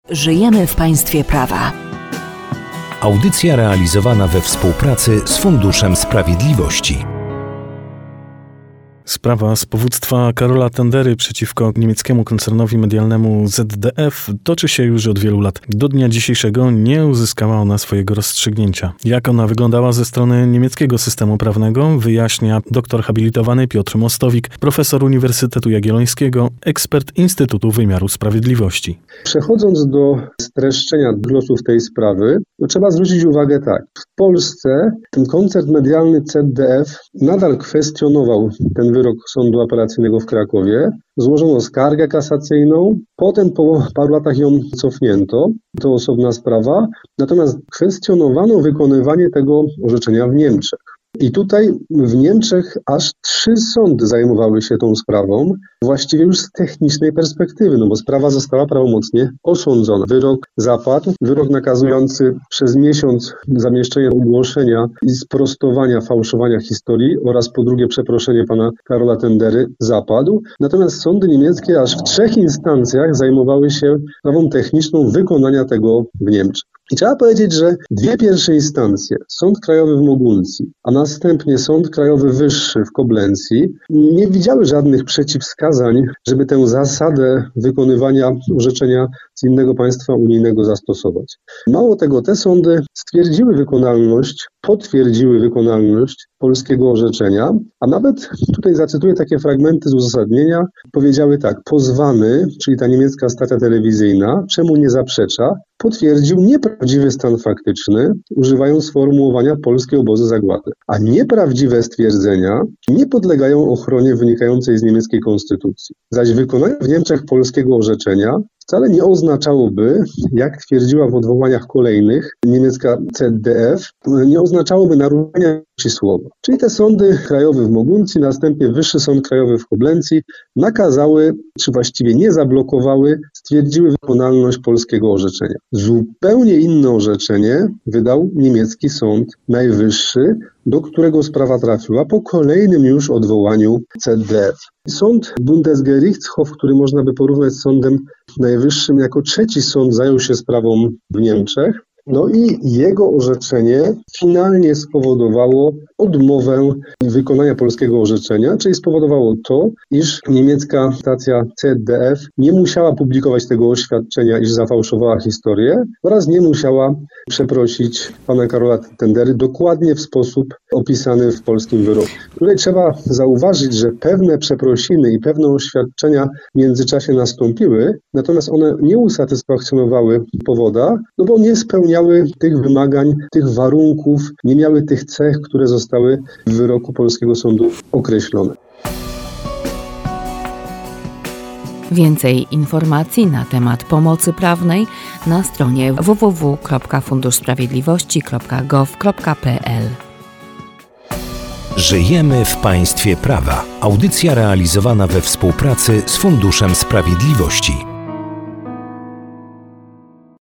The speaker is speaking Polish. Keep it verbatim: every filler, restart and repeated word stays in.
Żyjemy w państwie prawa. Audycja realizowana we współpracy z Funduszem Sprawiedliwości. Sprawa z powództwa Karola Tendery przeciwko niemieckiemu koncernowi medialnemu Z D F toczy się już od wielu lat. Do dnia dzisiejszego nie uzyskała ona swojego rozstrzygnięcia. Jak ona wyglądała ze strony niemieckiego systemu prawnego, wyjaśnia doktor habilitowany Piotr Mostowik, profesor Uniwersytetu Jagiellońskiego, ekspert Instytutu Wymiaru Sprawiedliwości. Przechodząc do streszczenia głosów tej sprawy, to trzeba zwrócić uwagę tak. W Polsce ten koncern medialny Z D F nadal kwestionował ten wyrok Sądu Apelacyjnego w Krakowie. Złożono skargę kasacyjną, potem po paru latach ją cofnięto, to osobna sprawa, natomiast kwestionowano wykonywanie tego orzeczenia w Niemczech. I tutaj w Niemczech aż trzy sądy zajmowały się tą sprawą, właściwie już z technicznej perspektywy, no bo sprawa została prawomocnie osądzona. Wyrok zapadł, wyrok nakazujący przez miesiąc zamieszczenie ogłoszenia i sprostowania fałszowania historii oraz po drugie przeproszenie pana Karola Tendery zapadł. Natomiast sądy niemieckie aż w trzech instancjach zajmowały się sprawą techniczną wykonania tego w Niemczech. I trzeba powiedzieć, że dwie pierwsze instancje, Sąd Krajowy w Moguncji, a następnie Sąd Krajowy Wyższy w Koblencji, nie widziały żadnych przeciwwskazań, żeby tę zasadę wykonywania orzeczenia z innego państwa unijnego zastosować. Mało tego, te sądy stwierdziły wykonalność, potwierdziły wykonalność polskiego orzeczenia, a nawet tutaj zacytuję takie fragmenty z uzasadnienia, powiedziały tak: pozwany, czyli ta niemiecka stacja telewizyjna, czemu nie zaprzecza, potwierdził nieprawdziwy stan faktyczny, używając sformułowania polskie obozy zagłady. A nieprawdziwe stwierdzenia nie podlegają ochronie wynikającej z niemieckiej konstytucji. Zaś wykonanie w Niemczech polskiego orzeczenia wcale nie oznaczałoby, jak twierdziła w odwołaniach kolejnych niemiecka Z D F, nie oznaczałoby naruszenia słowa. Czyli te sądy krajowe w Moguncji, następnie Wyższy Sąd Krajowy w Koblencji nakazały, czy właściwie nie zablokowały, stwierdziły wykonalność polskiego orzeczenia. Zupełnie inne orzeczenie wydał niemiecki Sąd Najwyższy, do którego sprawa trafiła po kolejnym już odwołaniu Z D F. Sąd Bundesgerichtshof, który można by porównać z Sądem Najwyższym, jako trzeci sąd zajął się sprawą w Niemczech. No i jego orzeczenie finalnie spowodowało odmowę wykonania polskiego orzeczenia, czyli spowodowało to, iż niemiecka stacja Z D F nie musiała publikować tego oświadczenia, iż zafałszowała historię oraz nie musiała przeprosić pana Karola Tendery dokładnie w sposób opisany w polskim wyroku. Tutaj trzeba zauważyć, że pewne przeprosiny i pewne oświadczenia w międzyczasie nastąpiły, natomiast one nie usatysfakcjonowały powoda, no bo nie spełniały tych wymagań, tych warunków, nie miały tych cech, które zostały w wyroku polskiego sądu określone. Więcej informacji na temat pomocy prawnej na stronie w w w kropka fundusz sprawiedliwości kropka gov kropka p l. Żyjemy w państwie prawa. Audycja realizowana we współpracy z Funduszem Sprawiedliwości.